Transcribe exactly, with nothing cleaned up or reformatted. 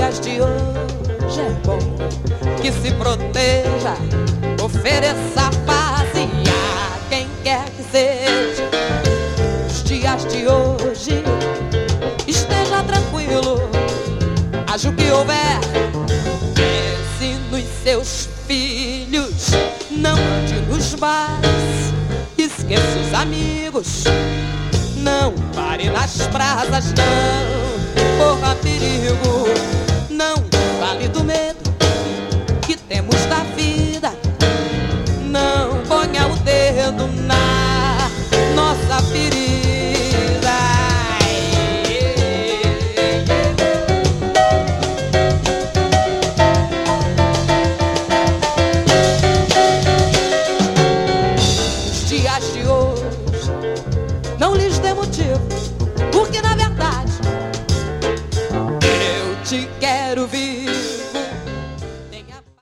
dias de hoje é bom que se proteja, ofereça paz e a quem quer que seja. Os dias de hoje esteja tranquilo, haja o que houver, pense nos seus filhos, não ande nos bares, esqueça os amigos, não pare nas praças, não corra perigo, não fale do medo que temos da vida, não ponha o dedo na nossa ferida. Os dias de hoje não lhes dê motivo